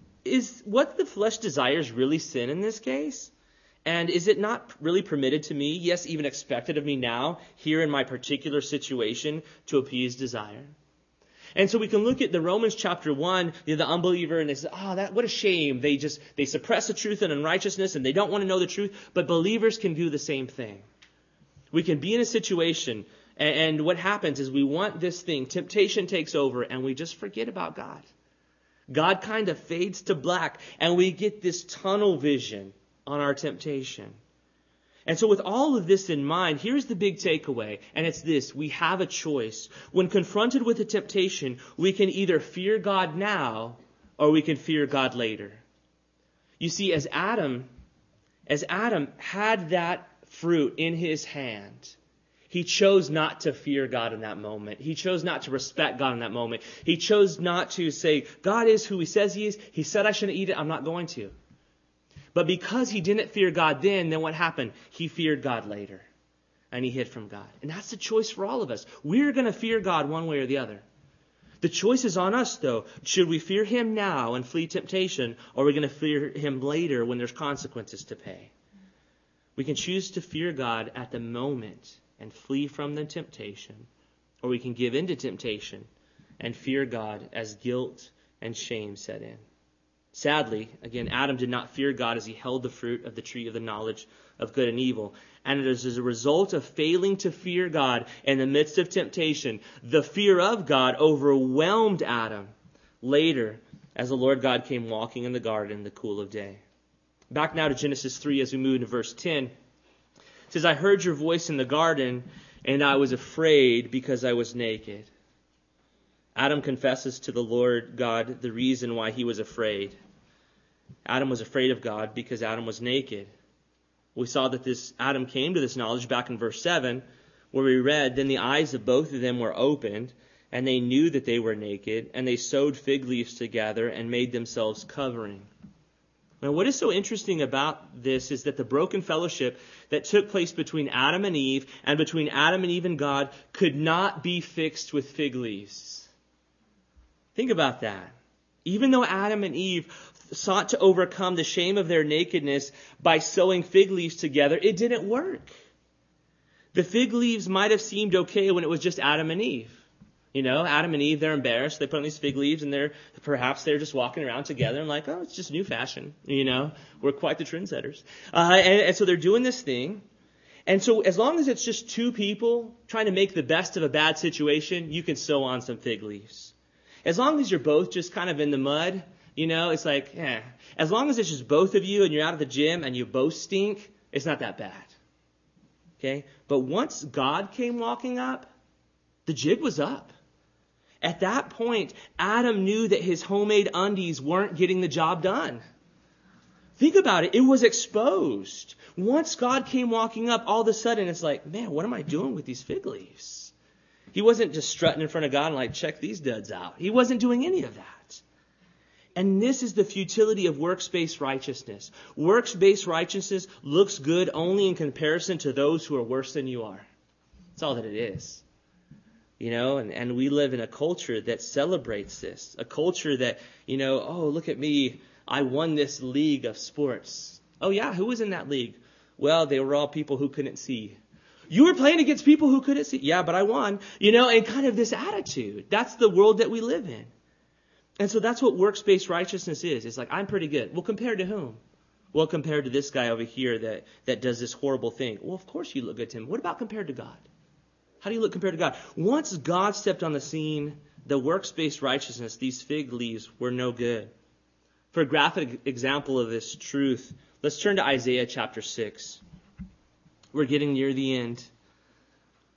is what the flesh desires really sin in this case? And is it not really permitted to me, yes, even expected of me now, here in my particular situation, to appease desire? And so we can look at the Romans chapter one, you know, the unbeliever, and they say, oh, that, what a shame. They just, they suppress the truth and unrighteousness, and they don't want to know the truth. But believers can do the same thing. We can be in a situation, and, and what happens is we want this thing. Temptation takes over, and we just forget about God. God kind of fades to black, and we get this tunnel vision on our temptation. And so with all of this in mind, here's the big takeaway, and it's this: we have a choice. When confronted with a temptation, we can either fear God now or we can fear God later. You see, as Adam, as Adam had that fruit in his hand, he chose not to fear God in that moment. He chose not to respect God in that moment. He chose not to say, God is who he says he is. He said I shouldn't eat it. I'm not going to. But because he didn't fear God then, then what happened? He feared God later. And he hid from God. And that's the choice for all of us. We're going to fear God one way or the other. The choice is on us, though. Should we fear him now and flee temptation, or are we going to fear him later when there's consequences to pay? We can choose to fear God at the moment and flee from the temptation, or we can give in to temptation and fear God as guilt and shame set in. Sadly, again, Adam did not fear God as he held the fruit of the tree of the knowledge of good and evil. And it is as a result of failing to fear God in the midst of temptation, the fear of God overwhelmed Adam later as the Lord God came walking in the garden in the cool of day. Back now to Genesis three as we move into verse ten. It says, I heard your voice in the garden, and I was afraid because I was naked. Adam confesses to the Lord God the reason why he was afraid. Adam was afraid of God because Adam was naked. We saw that this Adam came to this knowledge back in verse seven, where we read, then the eyes of both of them were opened, and they knew that they were naked, and they sewed fig leaves together and made themselves covering. Now, what is so interesting about this is that the broken fellowship that took place between Adam and Eve and between Adam and Eve and God could not be fixed with fig leaves. Think about that. Even though Adam and Eve sought to overcome the shame of their nakedness by sewing fig leaves together, it didn't work. The fig leaves might have seemed okay when it was just Adam and Eve. You know, Adam and Eve, they're embarrassed. They put on these fig leaves, and they're perhaps they're just walking around together and like, oh, it's just new fashion. You know, we're quite the trendsetters. Uh, and, and so they're doing this thing. And so as long as it's just two people trying to make the best of a bad situation, you can sew on some fig leaves. As long as you're both just kind of in the mud, you know, it's like, eh. As long as it's just both of you and you're out of the gym and you both stink, it's not that bad. Okay? But once God came walking up, the jig was up. At that point, Adam knew that his homemade undies weren't getting the job done. Think about it. It was exposed. Once God came walking up, all of a sudden it's like, man, what am I doing with these fig leaves? He wasn't just strutting in front of God and like, check these duds out. He wasn't doing any of that. And this is the futility of works-based righteousness. Works-based righteousness looks good only in comparison to those who are worse than you are. That's all that it is. You know, and, and we live in a culture that celebrates this. A culture that, you know, oh, look at me. I won this league of sports. Oh, yeah, who was in that league? Well, they were all people who couldn't see. You were playing against people who couldn't see. Yeah, but I won. You know, and kind of this attitude. That's the world that we live in. And so that's what works-based righteousness is. It's like, I'm pretty good. Well, compared to whom? Well, compared to this guy over here that, that does this horrible thing. Well, of course you look good to him. What about compared to God? How do you look compared to God? Once God stepped on the scene, the works-based righteousness, these fig leaves, were no good. For a graphic example of this truth, let's turn to Isaiah chapter six. We're getting near the end.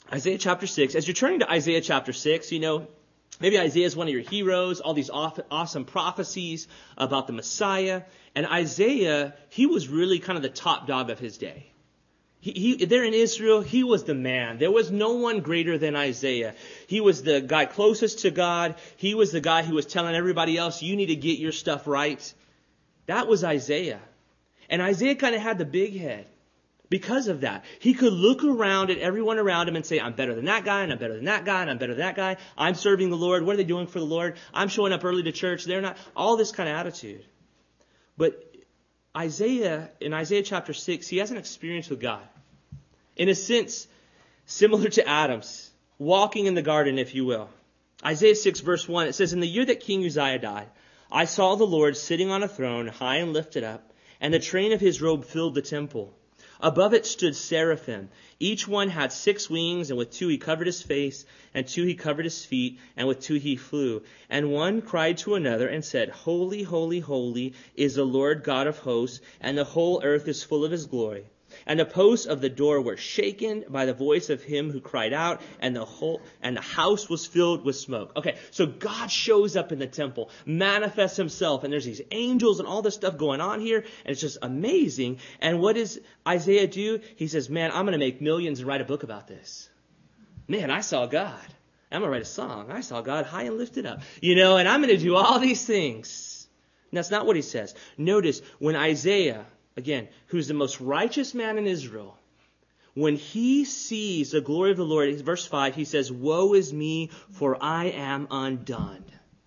Isaiah chapter six. As you're turning to Isaiah chapter six, you know, maybe Isaiah is one of your heroes, all these awesome prophecies about the Messiah. And Isaiah, he was really kind of the top dog of his day. He, he, there in Israel, he was the man. There was no one greater than Isaiah. He was the guy closest to God. He was the guy who was telling everybody else, you need to get your stuff right. That was Isaiah. And Isaiah kind of had the big head. Because of that, he could look around at everyone around him and say, I'm better than that guy, and I'm better than that guy, and I'm better than that guy. I'm serving the Lord. What are they doing for the Lord? I'm showing up early to church. They're not. All this kind of attitude. But Isaiah, in Isaiah chapter six, he has an experience with God. In a sense, similar to Adam's, walking in the garden, if you will. Isaiah six verse one, it says, in the year that King Uzziah died, I saw the Lord sitting on a throne, high and lifted up, and the train of his robe filled the temple. Above it stood seraphim. Each one had six wings, and with two he covered his face, and two he covered his feet, and with two he flew. And one cried to another and said, Holy, holy, holy is the Lord God of hosts, and the whole earth is full of his glory. And the posts of the door were shaken by the voice of him who cried out, and the whole and the house was filled with smoke. Okay, so God shows up in the temple, manifests himself, and there's these angels and all this stuff going on here, and it's just amazing. And what does Isaiah do? He says, man, I'm going to make millions and write a book about this. Man, I saw God. I'm going to write a song. I saw God high and lifted up. You know, and I'm going to do all these things. And that's not what he says. Notice when Isaiah, again, who's the most righteous man in Israel, when he sees the glory of the Lord, verse five, he says, woe is me, for I am undone.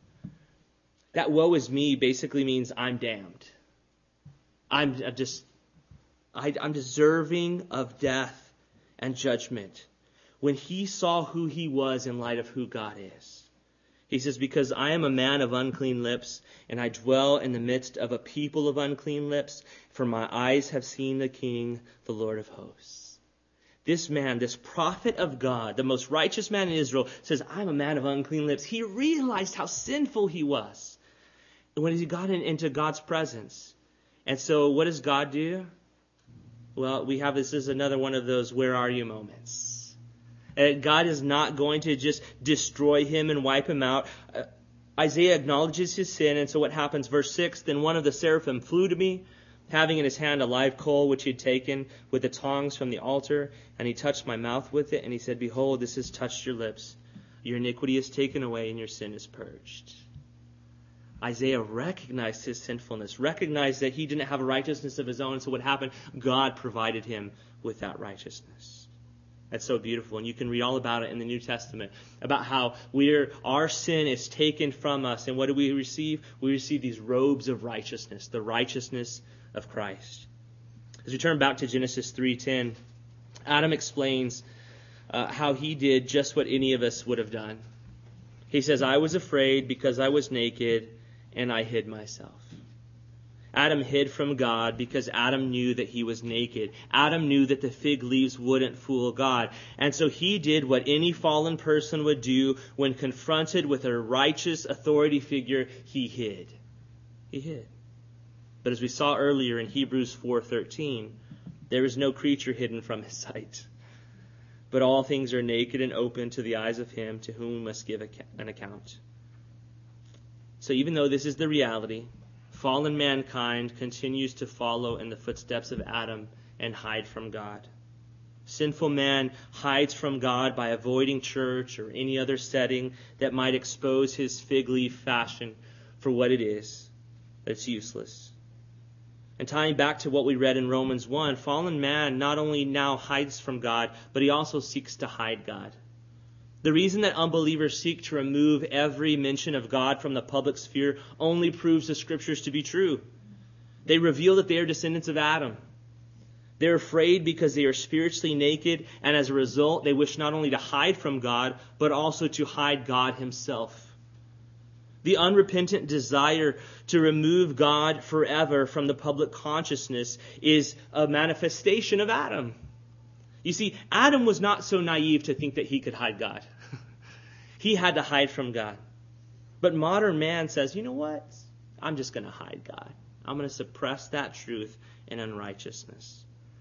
That woe is me basically means I'm damned. I'm just, I, I'm deserving of death and judgment. When he saw who he was in light of who God is. He says, because I am a man of unclean lips, and I dwell in the midst of a people of unclean lips, for my eyes have seen the King, the Lord of hosts. This man, this prophet of God, the most righteous man in Israel, says, I'm a man of unclean lips. He realized how sinful he was when he got in, into God's presence. And so what does God do? Well, we have, this is another one of those where are you moments. God is not going to just destroy him and wipe him out. Uh, Isaiah acknowledges his sin, and so what happens? Verse six, then one of the seraphim flew to me, having in his hand a live coal which he had taken with the tongs from the altar, and he touched my mouth with it, and he said, behold, this has touched your lips. Your iniquity is taken away, and your sin is purged. Isaiah recognized his sinfulness, recognized that he didn't have a righteousness of his own, so what happened? God provided him with that righteousness. That's so beautiful. And you can read all about it in the New Testament, about how we're, our sin is taken from us. And what do we receive? We receive these robes of righteousness, the righteousness of Christ. As we turn back to Genesis three ten, Adam explains uh, how he did just what any of us would have done. He says, I was afraid because I was naked and I hid myself. Adam hid from God because Adam knew that he was naked. Adam knew that the fig leaves wouldn't fool God. And so he did what any fallen person would do when confronted with a righteous authority figure. He hid. He hid. But as we saw earlier in Hebrews four thirteen, there is no creature hidden from his sight. But all things are naked and open to the eyes of him to whom we must give an account. So even though this is the reality, fallen mankind continues to follow in the footsteps of Adam and hide from God. Sinful man hides from God by avoiding church or any other setting that might expose his fig leaf fashion for what it is. It's useless. And tying back to what we read in Romans one, fallen man not only now hides from God, but he also seeks to hide God. The reason that unbelievers seek to remove every mention of God from the public sphere only proves the scriptures to be true. They reveal that they are descendants of Adam. They're afraid because they are spiritually naked, and as a result, they wish not only to hide from God, but also to hide God himself. The unrepentant desire to remove God forever from the public consciousness is a manifestation of Adam. You see, Adam was not so naive to think that he could hide God. He had to hide from God. But modern man says, you know what? I'm just going to hide God. I'm going to suppress that truth in unrighteousness.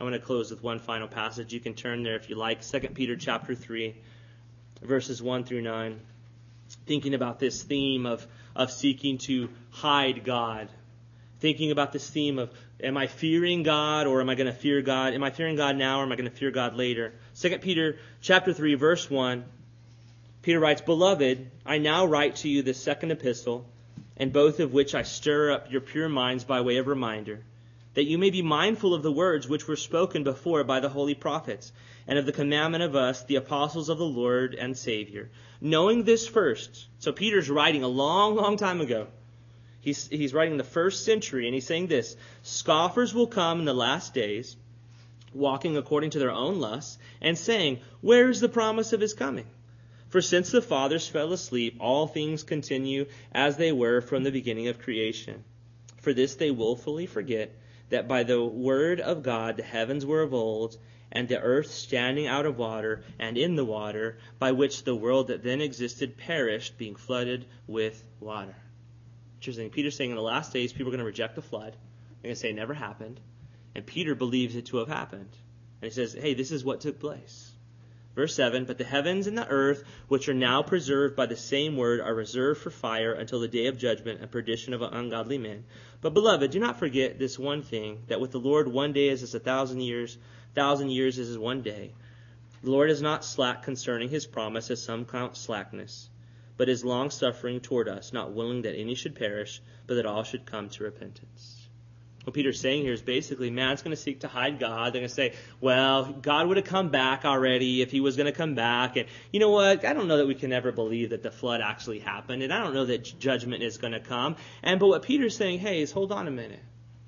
I'm going to close with one final passage. You can turn there if you like. Second Peter chapter three, verses one through nine. Thinking about this theme of, of seeking to hide God. Thinking about this theme of, am I fearing God or am I going to fear God? Am I fearing God now or am I going to fear God later? Second Peter chapter three, verse one. Peter writes, Beloved, I now write to you this second epistle, and both of which I stir up your pure minds by way of reminder, that you may be mindful of the words which were spoken before by the holy prophets, and of the commandment of us, the apostles of the Lord and Savior. Knowing this first, so Peter's writing a long, long time ago. He's, he's writing the first century, and he's saying this, Scoffers will come in the last days, walking according to their own lusts, and saying, Where is the promise of his coming? For since the fathers fell asleep, all things continue as they were from the beginning of creation. For this they willfully forget that by the word of God the heavens were of old, and the earth standing out of water and in the water, by which the world that then existed perished, being flooded with water. Interesting. Peter's saying in the last days people are going to reject the flood. They're going to say it never happened. And Peter believes it to have happened. And he says, hey, this is what took place. Verse seven, But the heavens and the earth, which are now preserved by the same word, are reserved for fire until the day of judgment and perdition of ungodly men. But, beloved, do not forget this one thing, that with the Lord one day is as a thousand years, thousand years is as one day. The Lord is not slack concerning his promise, as some count slackness, but is long-suffering toward us, not willing that any should perish, but that all should come to repentance. What Peter's saying here is basically, man's going to seek to hide God. They're going to say, well, God would have come back already if he was going to come back. And you know what? I don't know that we can ever believe that the flood actually happened. And I don't know that judgment is going to come. And but what Peter's saying, hey, is hold on a minute.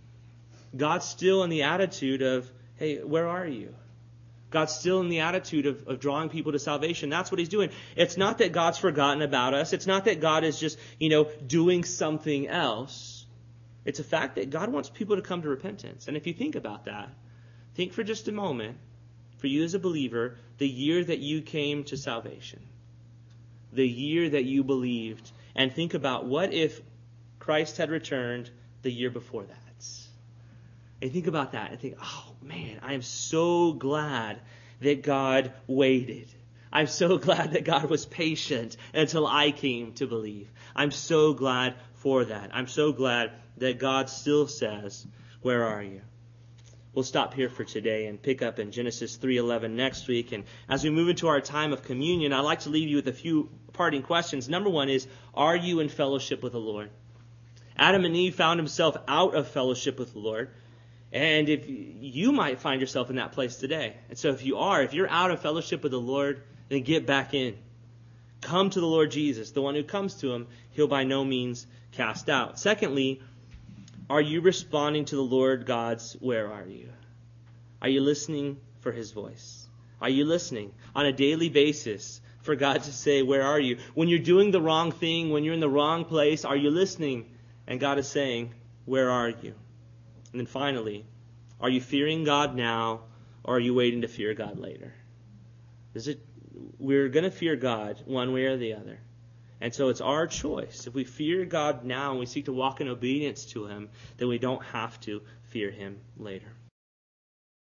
God's still in the attitude of, hey, where are you? God's still in the attitude of, of drawing people to salvation. That's what he's doing. It's not that God's forgotten about us. It's not that God is just, you know, doing something else. It's a fact that God wants people to come to repentance. And if you think about that, think for just a moment, for you as a believer, the year that you came to salvation, the year that you believed, and think about what if Christ had returned the year before that. And think about that and think, oh man, I am so glad that God waited. I'm so glad that God was patient until I came to believe. I'm so glad for that. I'm so glad that God still says, where are you? We'll stop here for today and pick up in Genesis three eleven next week. And as we move into our time of communion, I'd like to leave you with a few parting questions. Number one is, are you in fellowship with the Lord? Adam and Eve found himself out of fellowship with the Lord. And if you might find yourself in that place today. And so if you are, if you're out of fellowship with the Lord, then get back in. Come to the Lord Jesus. The one who comes to him, he'll by no means cast out. Secondly, are you responding to the Lord God's where are you? Are you listening for his voice? Are you listening on a daily basis for God to say, where are you? When you're doing the wrong thing, when you're in the wrong place, are you listening? And God is saying, where are you? And then finally, are you fearing God now or are you waiting to fear God later? Is it, we're going to fear God one way or the other. And so it's our choice. If we fear God now and we seek to walk in obedience to him, then we don't have to fear him later.